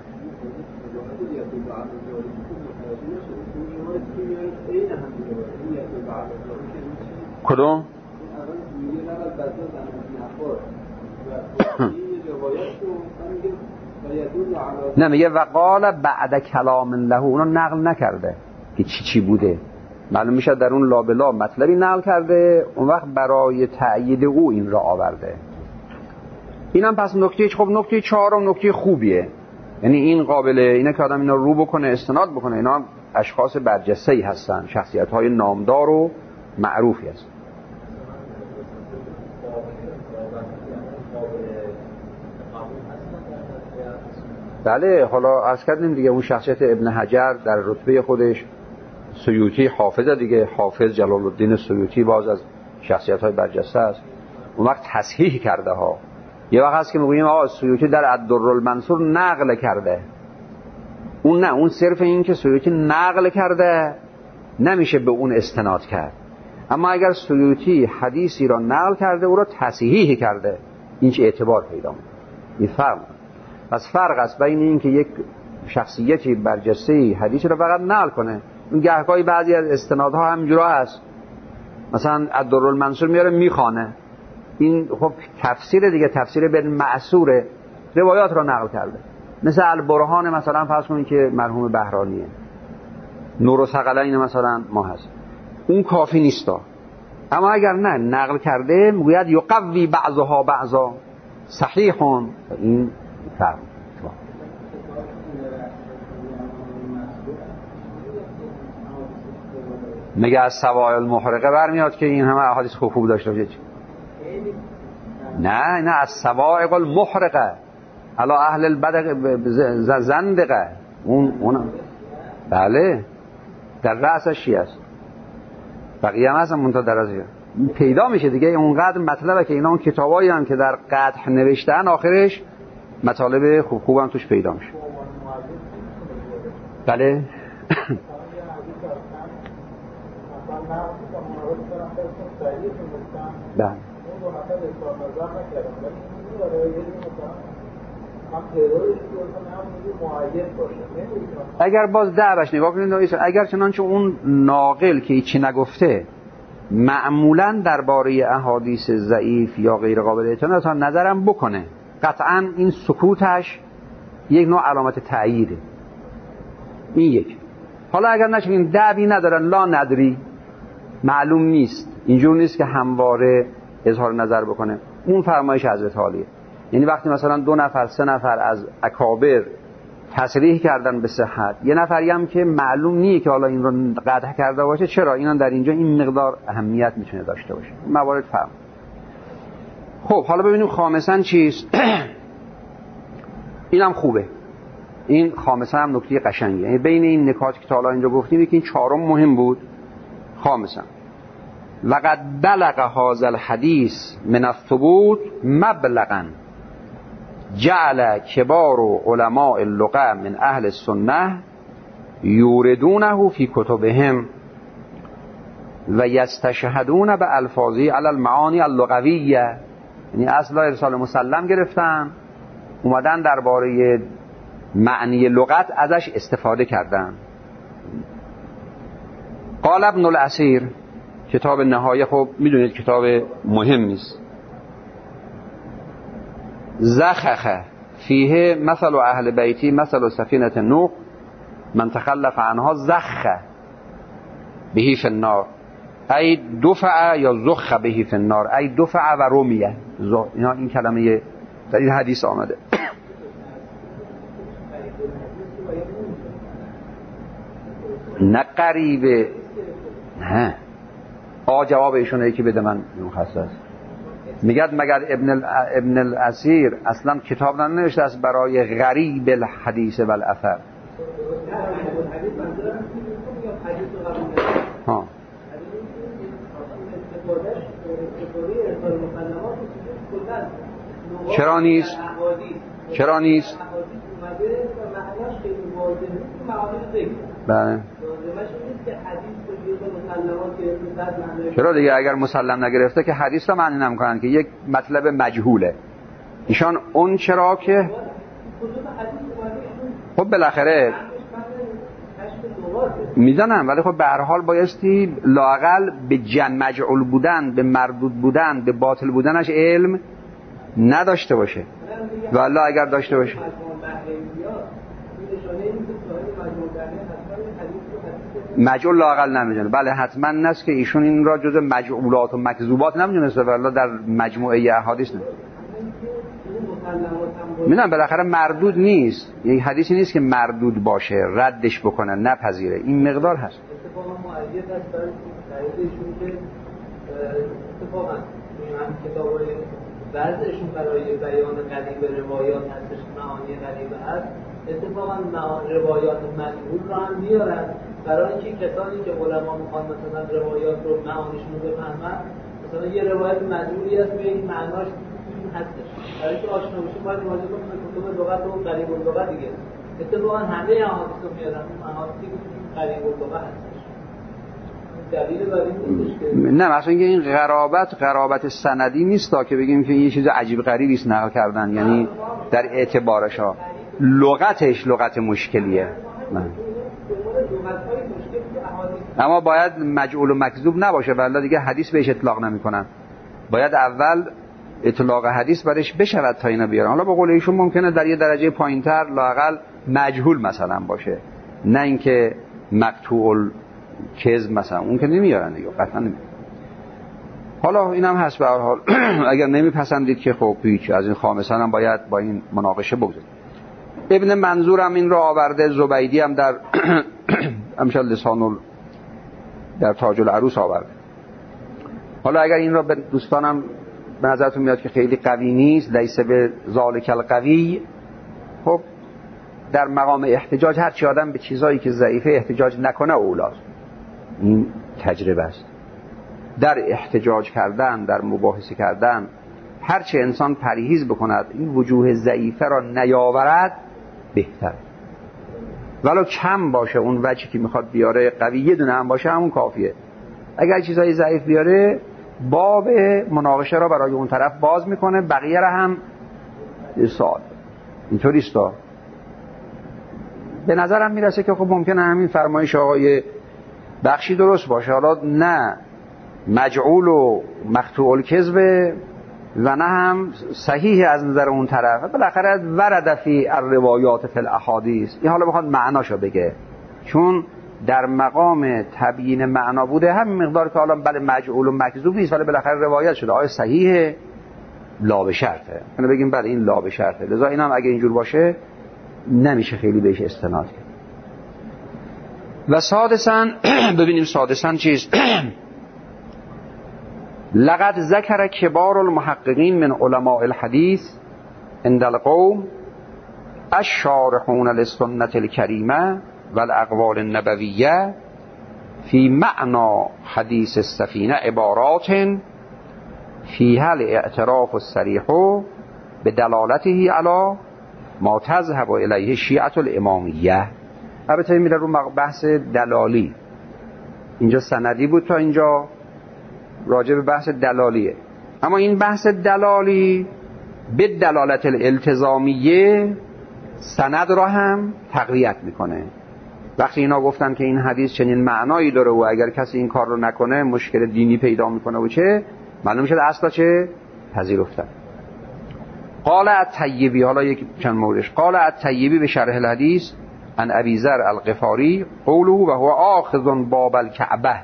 کدوم؟ نه میگه وقال بعد کلام له، اونو نقل نکرده که چی چی بوده، معلوم میشه در اون لابلا مطلبی نقل کرده، اون وقت برای تأیید او این را آورده. اینم پس نکته، خب نکته چهارم نکته خوبیه، یعنی این قابل اینه که آدم اینا رو بکنه استناد بکنه. اینا هم اشخاص برجسته‌ای هستن، شخصیت‌های نامدار و معروفی هستن. بله، حالا عرض کردیم دیگه اون شخصیت ابن حجر در رتبه خودش، سیوطی حافظ دیگه، حافظ جلال الدین سیوطی باز از شخصیت‌های برجسته است. اون وقت تصحیح کرده ها. یه وقت هست که میگیم آقا سیوطی در الدرالمنصور نقل کرده، اون نه، اون صرف این که سیوطی نقل کرده نمیشه به اون استناد کرد. اما اگر سیوطی حدیثی را نقل کرده او را تصحیح کرده، این چه اعتبار پیدا می‌کنه. این فرق. پس فرق است بین این که یک شخصیتی برجسته‌ای حدیث را فقط نقل کنه، اون گهگاهی بعضی از استنادها همینجوری هست، مثلا الدرالمنصور میاره میخوانه، این خب تفسیر دیگه، تفسیر به معصور روایات را نقل کرده. مثل البرهان مثلا فرض کنید که مرحوم بهرانیه، نور و ثقلین مثلا ما هست، اون کافی نیستا. اما اگر نه نقل کرده میگوید یقوی بعضها بعضا صحیحون، این فرق. میگه از سواعی المحرقه برمیاد که این همه احادیث خوب خوب داشته باشه. نه نه از سواعی المحرقه علی اهل البدق زندقه، اون اون بله در رأسش شیعه است، بقیه هم هستن منتها در ازش پیدا میشه دیگه. اونقدر مطلبه که اینا اون کتابایی هم که در قدح نوشتن آخرش مطالب خوب خوب هم توش پیدا میشه. بله بله اگر باز دعوش نگاه کنید، اگر چنانچه اون ناقل که هیچی نگفته معمولا درباره احادیث ضعیف یا غیر قابل اعتماد تا نظرم بکنه، قطعا این سکوتش یک نوع علامت تأییده. این یک. حالا اگر نشیم دعوی ندارن، لا ندری، معلوم نیست، اینجور نیست که همواره اظهار نظر بکنه. اون فرمایش حضرت عالیه. یعنی وقتی مثلا دو نفر سه نفر از اکابر تصریح کردن به صحت، یه نفری هم که معلوم نیه که حالا این رو قدح کرده باشه، چرا اینا در اینجا این مقدار اهمیت میتونه داشته باشه. موارد فهم. خب حالا ببینیم خامساً چیست. اینم خوبه، این خامساً هم نکته قشنگه. یعنی بین این نکات که تا حالا اینجا گفتیم که این چهارم مهم بود. خامساً وقد بلغ هذا الحدیث من الثبوت مبلغا جعل کبار علماء اللغة من اهل السنه یوردونه فی کتبهم و یستشهدون به الفاظی علی المعانی اللغویه. یعنی اصلا ارسال مسلم گرفتن، اومدن درباره معنی لغت ازش استفاده کردن. قال ابن الاسیر، کتاب نهایه، خب میدونید کتاب مهمی است. زخخ فیه مثل اهل بیتی مثل سفینه نوح من تخلف عنها زخ بهی فی النار ای دفع یا زخ بهی فی النار ای دفع و رمیه. اینا این کلمه در این حدیث آمده. نه قریبه، نه آ جواب ایشونه که بده من مخصص میگد مگر ابن ال... ابن الاسیر اصلا کتاب ننوشته است برای غریب الحدیث و الاثر. ها چرا نیست؟ چرا نیست؟ بله چرا دیگه؟ اگر مسلم نگرفته که حدیث رو معنی نمی‌کنن که یک مطلب مجهوله. ایشان اون چرا که خب بالاخره میزنن، ولی خب به هر حال بایستی لااقل به جن مجعول بودن، به مردود بودن، به باطل بودنش علم نداشته باشه. والله اگر داشته باشه مجعول لااقل نمیدونه. بله حتما نست که ایشون این را جز مجعولات و مکذوبات نمیدونسته، والله در مجموعه احادیث نه. میدونم بالاخره مردود نیست، یک حدیثی نیست که مردود باشه ردش بکنن نپذیره، این مقدار هست. اتفاقا معید است برای ایشون که اتفاقا هم کتابای بعضیشون برای بیان غریب روایات هستش، معانی غریبه هست، اتفاقا روایات مجهول رو هم میارن برای اینکه کسانی که علما میخوان مثلا روایات رو معانیشون رو بفهمن، مثلا یه روایت مجهولی هست به یک معناش هستش، برای اینکه آشنا بشیم باید مراجعه کنیم به کتب لغت و غریب اللغت دیگه. اتفاقا همه احادیث رو میارن، احادیثی که غریب اللغت هستش. دلیل بر این نیستش که نه، مثلا اینکه این غرابت غرابت سندی نیست تا که بگیم که یه چیز عجیب غریبی است نقل کردن، یعنی در اعتبارش ها لغتش لغت مشکلیه. نه. اما باید مجعول و مکذوب نباشه، والله دیگه حدیث بهش اطلاق نمی‌کنن. باید اول اطلاق حدیث برش بشود تا اینا بیارن. حالا به قول ایشون ممکنه در یه درجه پایین‌تر لااقل مجهول مثلا باشه، نه اینکه مقطوع کذب مثلا، اون که نمیارن دیگه، قطعا نمیارن. حالا اینم هست به هر حال. اگر نمیپسندید که خب هیچ، از این خامسان هم باید با این مناقشه بگذارید. ابن منظور هم این را آورده، زبیدی هم در امثال لسان در تاج العروس آورده. حالا اگر این را به دوستانم به نظرتون میاد که خیلی قوی نیست، لیس به ذالک القوی، خب در مقام احتجاج هر چی آدم به چیزایی که ضعیفه احتجاج نکنه اولاست. این تجربه است. در احتجاج کردن، در مباحثه کردن، هر چه انسان پرهیز بکند این وجوه ضعیفه را نیاورد بهتر، ولو کم باشه اون وجهی که میخواد بیاره قوی یه دونه هم باشه همون کافیه. اگر چیزای ضعیف بیاره باب مناقشه را برای اون طرف باز میکنه، بقیه را هم سوال. اینطوری است. به نظرم میرسه که خب ممکنه همین فرمایش آقای بخشی درست باشه، حالا نه مجعول و مقطوع الکذب و نه هم صحیح از نظر اون طرف. بالاخره ورد فی الروایات فی الاحادیث، این حالا بخواد معناشو بگه، چون در مقام تبیین معنا بوده، هم مقدار که حالا بله مجعول و مکذوب نیست ولی بالاخره روایت شده، آیا صحیحه؟ لا به شرطه. یعنی بگیم بله این لا به شرطه. لذا این هم اگه اینجور باشه نمیشه خیلی بهش استناد کرد. و سادساً ببینیم سادساً چیز لقد ذکر کبار المحققین من علماء الحدیث عند القوم الشارحون للسنة الكریمه والاقوال النبویه فی معنى حدیث السفینه عبارات فیها الاعتراف الصریح بدلالته علی ما تذهب الیه شیعة الامامیه. البته میره رو بحث دلالی، اینجا سندی بود تا اینجا راجع به بحث دلالیه، اما این بحث دلالی به دلالت الالتزامیه سند را هم تقویت میکنه. وقتی اینا گفتن که این حدیث چنین معنایی داره و اگر کسی این کار رو نکنه مشکل دینی پیدا میکنه و چه معلوم شد اصلا چه پذیرفتن. قال الطیبی، حالا یک چند موردش، قال الطیبی به شرح الحدیث عن ابی ذر الغفاری قوله و هو آخذ باب الکعبه،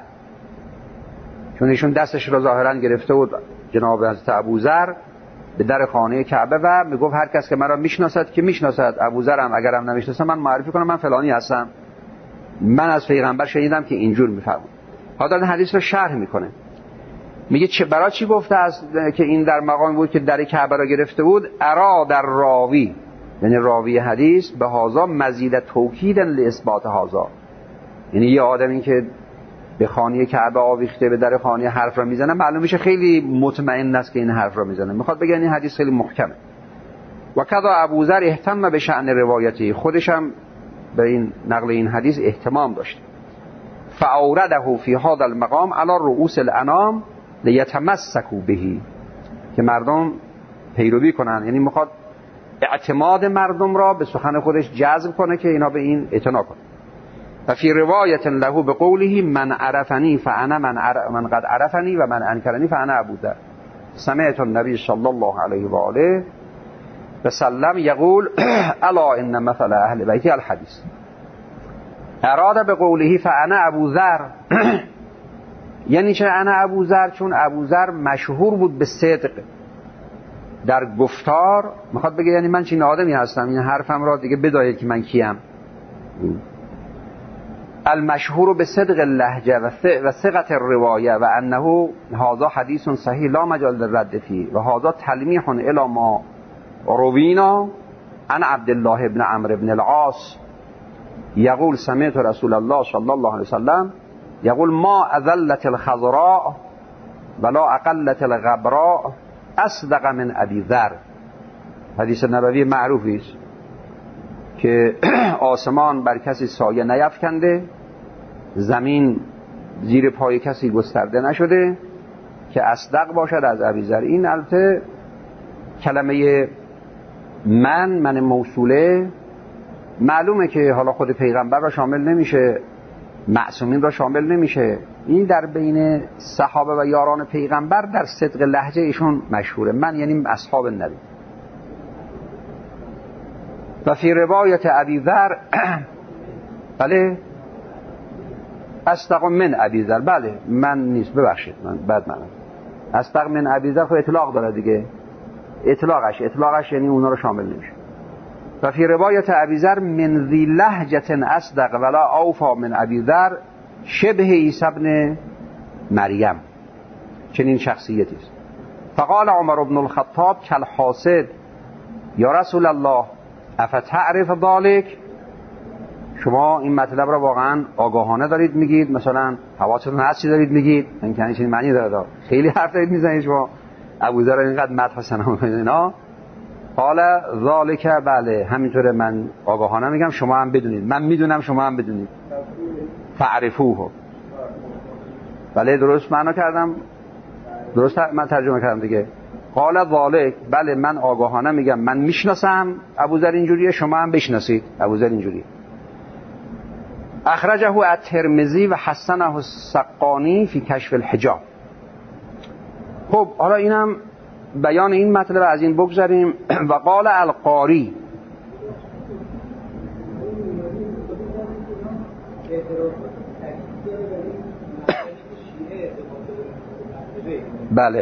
چون ایشون دستش را ظاهرا گرفته بود جناب حضرت ابوذر به در خانه کعبه و میگفت هر کس که مرا میشناسد که میشناسد، ابوذر هم اگرم نمیشناسه من معرفی کنم من فلانی هستم، من از پیغمبر شنیدم که اینجور میفرمود. حالا این حدیث رو شرح میکنه، میگه چه برای چی گفته است که این در مقام بود که در کعبه را گرفته بود؟ ارا در راوی، یعنی راوی حدیث به هازا مزید توکید لاثبات هازا، یعنی یه آدمی که به خانه کعبه آویخته به در خانه حرف را میزنه معلوم میشه خیلی مطمئن است که این حرف را میزنه، میخواد بگه این حدیث خیلی محکمه. و کذا ابوذر اهتم به شأن روایتی، خودش هم به این نقل این حدیث اهتمام داشت. فاورده فی هذا المقام علی رؤوس الانام لیتمسکوا به، که مردم پیروی کنن، یعنی میخواد اعتماد مردم را به سخن خودش جذب کنه که اینا به این اعتنا کنن. و فی روایت له به قوله من عرفنی فانا من, عرف من قد عرفنی و من انکرنی فانا ابوذر سمعت النبی صلی الله علیه و آله و سلم یقول الا ان مثل اهل بیتی الحدیث. اراد به قوله فانا ابوذر یعنی چه انا ابوذر؟ چون ابوذر مشهور بود به صدق در گفتار، میخواد بگه یعنی من چنین آدمی هستم، این حرفم را دیگه بداید که من کیم. المشهور به صدق اللهجه و ثقة الروایه و انه هذا حدیث صحیح لا مجال للرد فیه و هذا تلمیح الی ما روینا عن عبد الله ابن عمرو ابن العاص یقول سمعت رسول الله صلی الله علیه وسلم یقول ما اذلت الخضراء ولا اقلت الغبراء اصدق من ابی ذر. حدیث نبوی معروفی است که آسمان بر کسی سایه نیفکنده، زمین زیر پای کسی گسترده نشده که اصدق باشد از ابی ذر. این البته کلمه من من موصوله معلومه که حالا خود پیغمبر را شامل نمیشه، معصومین را شامل نمیشه، این در بین صحابه و یاران پیغمبر در صدق لهجه ایشون مشهوره، من یعنی اصحاب النبی. و فی روایت ابی ذر بله اصدق من ابی ذر، بله من نیست ببخشید من بد منم، اصدق من ابی ذر خب اطلاق داره دیگه، اطلاقش اطلاقش یعنی اونا رو شامل نمیشه. و فی روایت ابی ذر من ذی لهجه اصدق ولا اوفا من ابی ذر شبه عیسی ابن مریم، چنین شخصیتی است. فقال عمر بن الخطاب کالحاسد یا رسول الله افتعرف ذلک، شما این مطلب را واقعا آگاهانه دارید میگید، مثلا حواستون هست چی دارید میگید، این کنی چنین معنی داره، خیلی حرف دارید میزنید شما ابوذر رو اینقدر مدح ثنا میکنید اینا. قال ذالک، بله همینطوره، من آگاهانه میگم شما هم بدونید، من میدونم شما هم بدونید. فعرفوه، بله درست معنا کردم، درست من ترجمه کردم دیگه. قال ذالک، بله من آگاهانه میگم من میشناسم ابوذر اینجوریه، شما هم بشناسید ابوذر اینجوریه. اخرجه الترمذی و حسنه السقانی فی کشف الحجاب. خب حالا اینم بیان این مطلب از این بگذاریم. و قال القاری، بله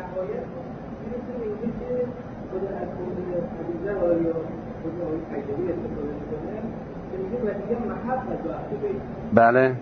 بله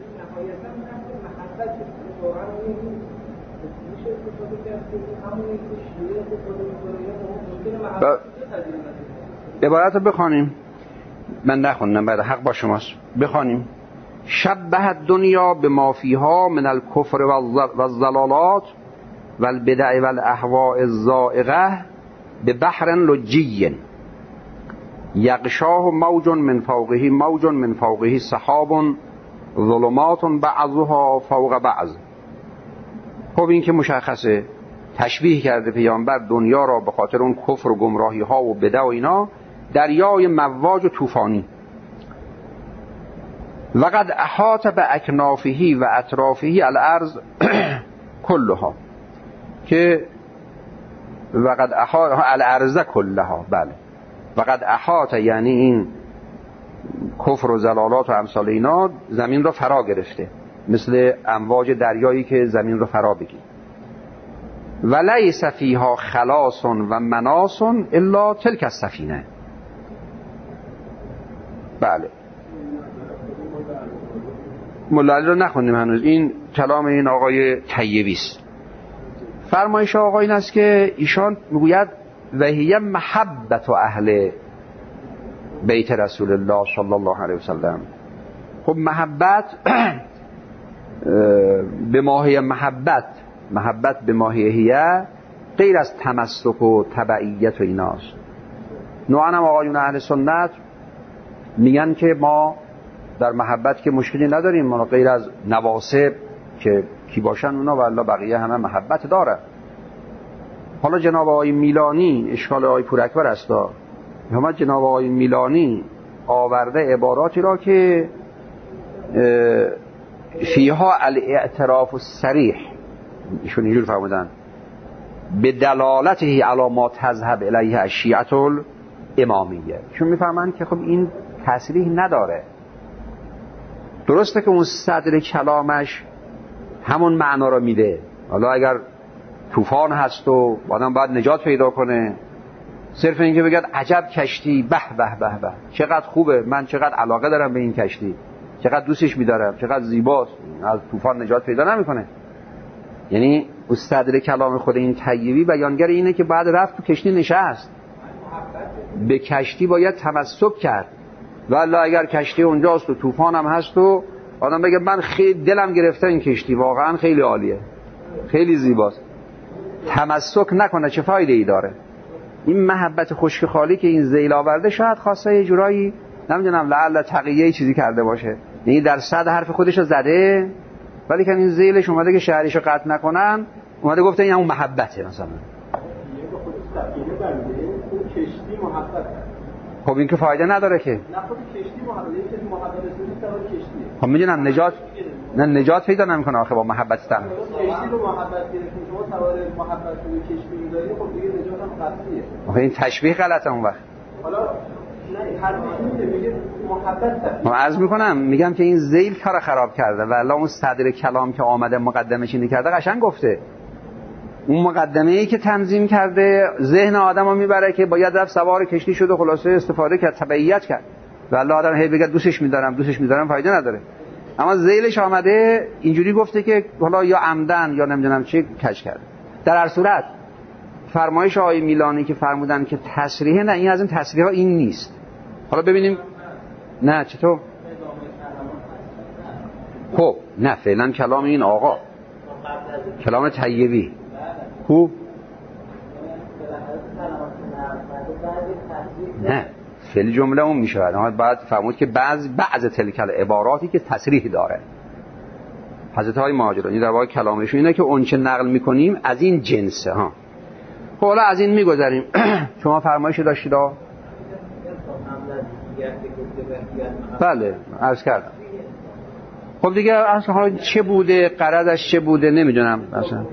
ب... عبارت رو بخوانیم. من نخوندم، بعد حق با شماست، بخوانیم. شبه دنیا به ما فیها من الکفر و الضلالات و البدع و الاهواء الزائغه به بحر لجی یغشاه موج من فوقه موج من فوقه سحاب ظلمات بعضها فوق بعض. خب این که مشخصه، تشبیه کرده پیامبر دنیا را به خاطر اون کفر و گمراهی ها و بدع و اینا دریای مواج و طوفانی. وقد احاط به اکنافهی و اطرافهی الارض کلها، که وقد احاط الارض کلها، بله وقد احاط یعنی این کفر و ضلالات و امثال اینا زمین را فرا گرفته، مثل امواج دریایی که زمین را فرا بگیره. ولیس فیها خلاص و مناص الا تلک السفینه. بله ملالی رو نخوندیم هنوز، این کلام این آقای طیبی است. فرمایش آقای این است که ایشان میگوید وهیه محبت و اهل بیت رسول الله صلی الله علیه وسلم. خب محبت به ماهی محبت محبت به ماهیه غیر از تمسک و تبعیت و ایناست. نوعا هم آقایون اهل سنت میگن که ما در محبت که مشکلی نداریم، ما غیر از نواسب که کی باشن اونا والله بقیه همه محبت داره. حالا جناب آقای میلانی اشکال آقای پوراکبر است، هم جناب آقای میلانی آورده عباراتی را که فیها الاعتراف الصریح، ایشون اینجور فرمودن به دلالته علی ما تذهب الیه الشیعة الامامیه. چون میفهمن که خب این تصریح نداره. درسته که اون صدر کلامش همون معنا رو میده، حالا اگر طوفان هست و آدم باید نجات پیدا کنه، صرف این که بگید عجب کشتی، به به به به چقدر خوبه، من چقدر علاقه دارم به این کشتی، چقدر دوستش می‌دارم، چقدر زیباست، از طوفان نجات پیدا نمی‌کنه. یعنی صدر کلام خود این طیبی بیانگر اینه که بعد رفت تو کشتی نشست، به کشتی باید تمسک کرد. والله اگر کشتی اونجاست و طوفان هم هست و آدم بگه من خیلی دلم گرفته این کشتی، واقعا خیلی عالیه، خیلی زیباست، تمسک نکنه چه فایده ای داره؟ این محبت خشک خالی که این ذیل آورده شاید خواسته یه جورایی نمیدونم لعل تقیه چیزی کرده باشه، یعنی در صد حرف خودش رو زده، ولی که این ذیلش اومده که شهریشو قطع نکنن، اومده گفته این همون محبته مثلا. کشتی محبت. خب این که فایده نداره که. نه خود کشتی محبت، یکی محبت رسولی سوار کشتیه. خب میدونم نجات نه نجات پیدا نمیکنه آخه با محبت تام. کشتی رو محبت گرفتیم، شما سوار محبت روی کشتی می‌ذاری، خب دیگه نجات هم قطعیه. آخه این تشبیه غلطه اون وقت. حالا نه هر چیزی میگه محبت. ما عرض میکنم میگم که این ذیل کارو خراب کرده، والله اون صدر کلام که آمده مقدمه چینی کرده قشنگ گفته. اون مقدمه‌ای که تنظیم کرده ذهن آدمو میبره که باید رفت سوار کشتی شد و خلاصه استفاده کرد، تبعیت کرد. والله آدم هی بگه دوستش می‌دارم دوستش می‌دارم فایده نداره. اما ذیلش آمده اینجوری گفته که حالا یا عمدن یا نمیدونم چی کج کرده. در هر صورت فرمایش آقای میلانی که فرمودن که تصریح، نه این از این تصریح‌ها این نیست. حالا ببینیم نه چطور؟ خب نه فعلا کلام این آقا، کلام طیبی خوب نه فعل جمله اون میشه، اما بعد فهمود که بعض بعض تلکل عباراتی که تصریح داره. حضرت های مهاجرانی در واقع کلامشون اینه که اون چه نقل میکنیم از این جنسه ها. خب حالا از این میگذاریم. شما فرمایشی داشتید؟ بله عرض کردم. خب دیگه اصلا چه بوده، غرضش چه بوده نمیدونم اصلا.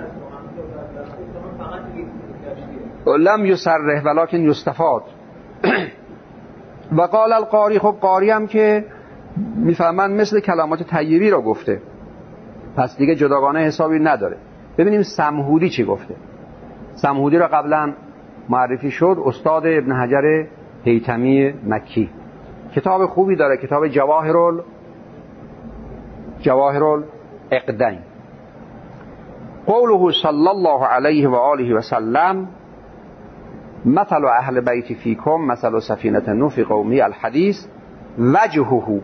لم یصرح ولکن یستفاد. و قال القاری، خب قاری هم که میفهمن مثل کلمات طیبی را گفته، پس دیگه جداگانه حسابی نداره. ببینیم سمهودی چی گفته. سمهودی را قبلا معرفی شد، استاد ابن حجر هیثمی مکی، کتاب خوبی داره، کتاب جواهرال جواهرال اقدین. قوله صلی الله علیه و آله و سلم مثل اهل بیت فیکم مثل سفینه نوح فی قومی الحدیث وجهه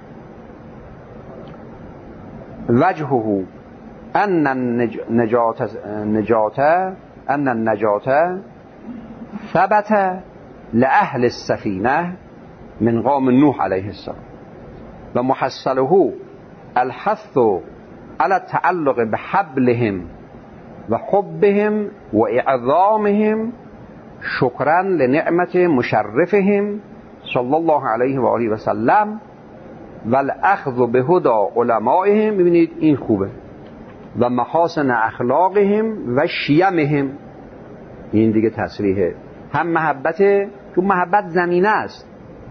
وجهه ان النجات نجات ان النجات ثبت لأهل السفینه من قوم نوح علیه السلام و محصله الحث على التعلق بحبلهم و حبهم و اعظامهم شکرا لنعمت مشرفهم صلی الله علیه و آله و سلم و الاخذ بهدى علمائهم. ببینید این خوبه. و محاسن اخلاقهم و شیمهم، این دیگه تصریحه. هم محبت، چون محبت زمینه است،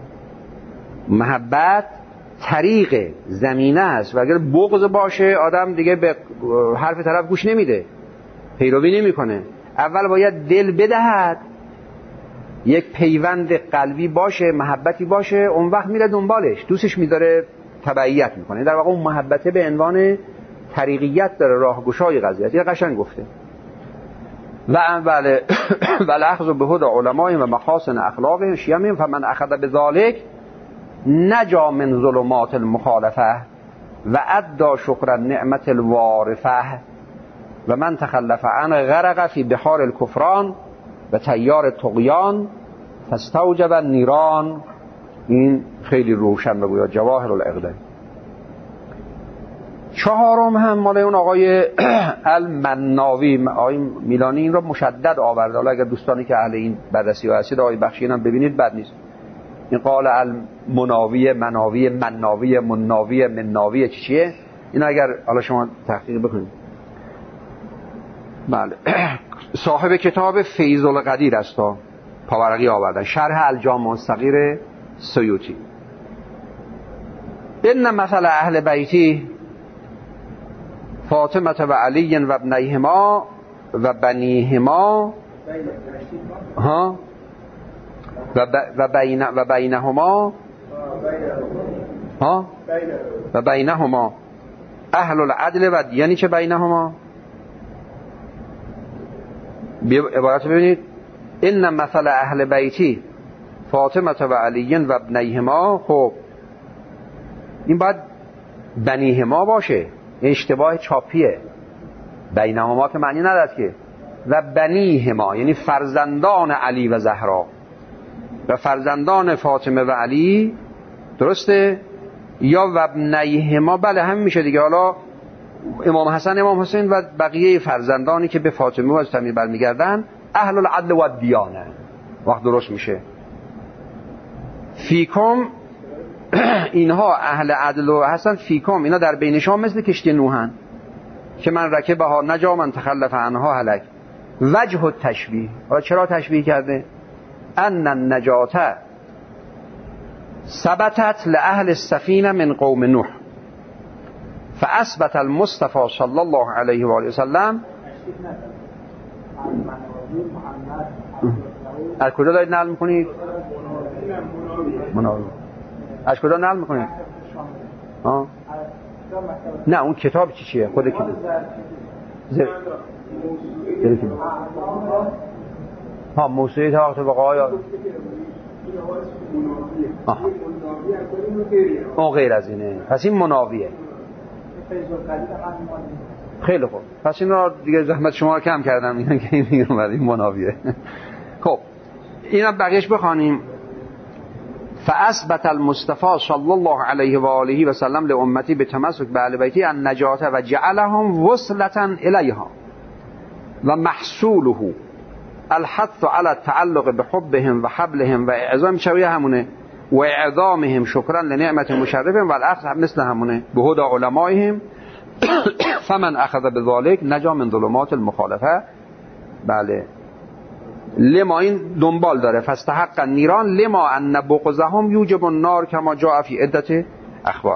محبت طریق زمینه است و اگر بغض باشه آدم دیگه به حرف طرف گوش نمیده، پیروی نمیکنه. اول باید دل بدهد، یک پیوند قلبی باشه، محبتی باشه، اون وقت میره دنبالش، دوستش میداره، تبعیت میکنه. در واقع اون محبته به عنوان طریقیت داره، راهگشای قضیه. یه قشنگ گفته. و بله بل اخذ به هدى علماء و محاسن اخلاقهم شیمهم فمن اخذ بذلك نجا من ظلمات المخالفه و ادى شکر النعمت الوارفه و من تخلف عن غرق فی بحار الکفران و تیار طغیان فاستوجب النیران. این خیلی روشن بگوید جواهر الاقدام. چهارم هم مال اون آقای المناوی، آقای میلانی این را مشدد آورده. حالا اگر دوستانی که اهل این بررسی ها هستید آقای بخشی هم ببینید بد نیست. این قال المناوی، مناوی، مناوی، مناوی، مناوی چی چیه؟ این اگر حالا شما تحقیق بکنید. بله صاحب کتاب فیض القدیر است، پاورقی آوردن، شرح الجامع الصغیر سیوطی. ان مثل اهل بیتی فاطمه و علی و ابنیهما و بنیهما ها و و بین و بینهما ها و بینهما اهل العدل و یعنی چه بینهما؟ عبارت ببینید. ان مثل اهل بیتی فاطمه و علی و ابنیهما، خب این باید بنیهما باشه، این اشتباه چاپیه. بینهما که معنی نداره که. و بنیهما یعنی فرزندان علی و زهرا و فرزندان فاطمه و علی، درسته؟ یا و ابنیهما، بله هم میشه دیگه. حالا امام حسن، امام حسین و بقیه فرزندانی که به فاطمه و از تمیم برمیگردن اهل العدل و الدیانه، وقت درست میشه. فیکم اینها اهل عدل و هستن، فیکم اینا در بین شما مثل کشتی نوحن که من رکبها نجا من تخلف عنها هلک. وجه التشبیه، حالا چرا تشبیه کرده؟ ان النجات ثبتت لأهل السفینه من قوم نوح فاثبت المصطفى صلی الله علیه و آله و سلم. از کجا دارید نقل میکنید؟ مناوی. از کجا نقل میکنید؟ ها؟ نه اون کتاب چی چیه؟ خود کتاب زر... زر... ها موسیقی طبقت بقای آها اون غیر از اینه، پس این مناویه. خیلی خوب، پس این را دیگه زحمت شما رو کم کردم، این که این میگم بعد این مناویه. خب اینا بقیش بخوانیم. فاثبت المصطفى صلی الله علیه و آله و سلم لامتی بتمسک باهل بیتی النجات و جعلهم وصلة الیها و محصوله الحث على التعلق بحبهم و حبلهم و اعظام شویه همونه و اعظامهم شکرا لنعمت مشرفهم و الاخذ مثل همونه به هدى علمائهم فمن اخذ بذلك نجا من ظلمات المخالفه. بله لما این دنبال داره فاستحق النیران لما ان بغضهم یوجب النار کما جاء فی عدة اخبار.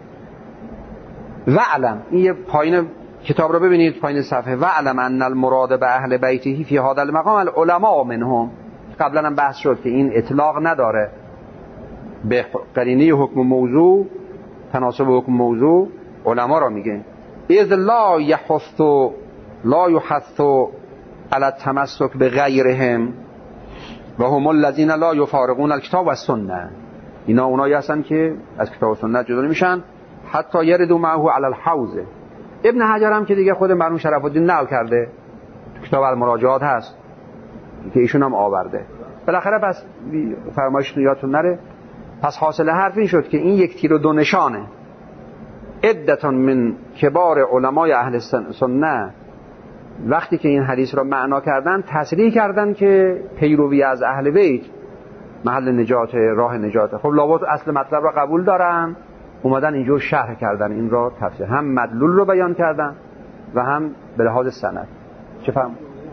وعلم، این یه پایین کتاب رو ببینید پایین صفحه، وعلم ان المراد به اهل بیته فی هذا المقام العلماء منهم. قبلا هم بحث شد که این اطلاق نداره به قرینه حکم موضوع، تناسب حکم موضوع علما را میگه. اذ لا یحث لا یحث علی التمسک بغیرهم و هم الذین لا یفارقون الکتاب و السنه. اینا اونایی هستن که از کتاب و سنت جدا نمیشن حتی یردوا معه علی الحوض. ابن حجر هم که دیگه خود مرحوم شرف الدین نقل کرده تو کتاب المراجعات هست که ایشون هم آورده. بالاخره پس فرمایش یادتون نره. پس حاصل حرف این شد که این یک تیر و دو نشانه. عدتون من کبار علمای اهل سنت وقتی که این حدیث را معنا کردن تصریح کردن که پیروی از اهل بیت محل نجات، راه نجات. خب لابد اصل مطلب را قبول دارن، اومدن اینجور شرح کردن، این را تفسیر، هم مدلول رو بیان کردن و هم به لحاظ سند. چه فهم؟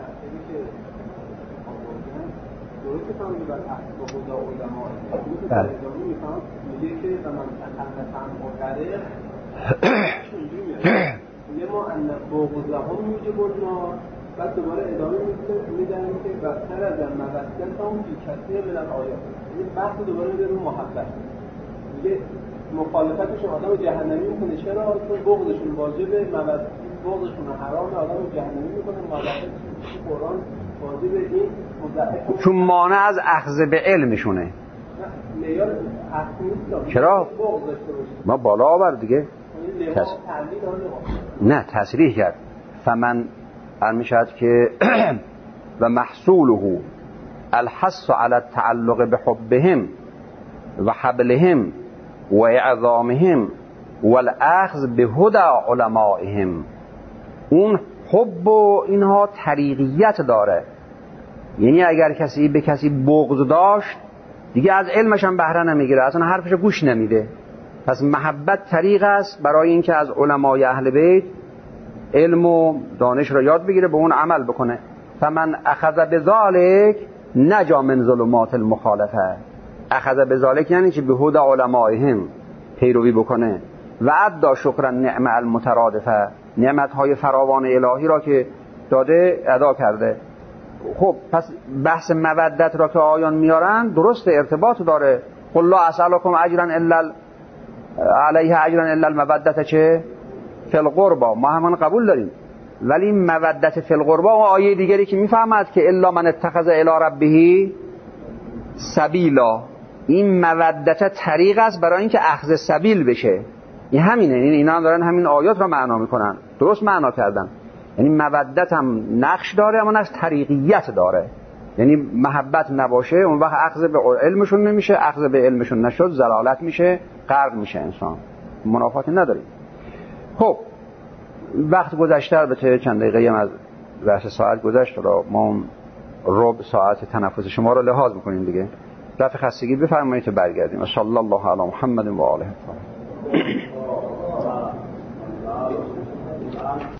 بله. میگه که من تخلفم مقرر میگه ما ان بغضهم موجب النار، بعد دوباره ادامه میدن که بهتر از مودتهم فی کثیر من الآیات. این بحث دوباره میده رو محبت. میگه مخالفتشون آدم جهنمی میکنه. چرا؟ چون بغضشون واجبه، مودت بغضشون حرامه، آدم جهنمی میکنه. محبت قرآن واجبه. این مضاعف چون مانع از اخذ به علمشونه. چرا؟ ما بالا آورد دیگه. تس... نه تصریح کرد. فمن فرمشد که و محصوله الحث على التعلق بحبهم و حبلهم و اعظامهم والاخذ بهدى علمائهم. اون حب و اینها طریقیت داره، یعنی اگر کسی به کسی بغض داشت دیگه از علمش هم بهره نمیگیره، اصلا حرفش گوش نمیده. پس محبت طریق است برای اینکه از علمای اهل بیت علم و دانش را یاد بگیره، به اون عمل بکنه. فمن اخذ بذالک نجا من ظلمات المخالفه. اخذ بذالک یعنی چی؟ به هدى علمائهم پیروی بکنه و ادى شکر النعمه المترادفه، نعمت‌های فراوان الهی را که داده ادا کرده. خب پس بحث مودت را که آیان میارن درست ارتباط داره. قل لا اسألكم اجرا الا علیه اجرا الا المودت چه فی القربا، ما همان قبول داریم، ولی مودت فی القربا و آیه دیگری که میفهمد که الا من اتخذ الی ربه سبیلا، این مودت طریق است برای اینکه اخذ سبیل بشه. این همینه، این اینا هم دارن همین آیات را معنا میکنن، درست معنا کردن. یعنی مودت هم نقش داره اما نقش طریقیت داره، یعنی محبت نباشه اون وقت اخذ به علمشون نمیشه، اخذ به علمشون نشد ضلالت میشه، غرق میشه انسان، منافاتی نداریم. خب وقت گذشته، البته چند دقیقه هم از بحث ساعت گذشت، را ما ربع ساعت تنفس شما رو لحاظ میکنیم دیگه. رفع خستگی بفرمایید تا برگردیم. و صلی الله علی محمد و آله.